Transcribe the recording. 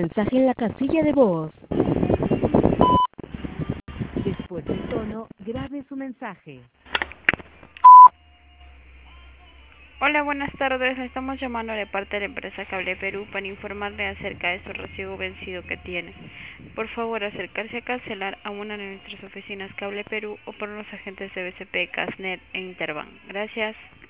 mensaje en la casilla de voz. Después del tono, grabe su mensaje. Hola, buenas tardes. Le estamos llamando de parte de la empresa Cable Perú para informarle acerca de su recibo vencido que tiene. Por favor, acercarse a cancelar a una de nuestras oficinas Cable Perú o por los agentes de BCP, Casnet e Interbank. Gracias.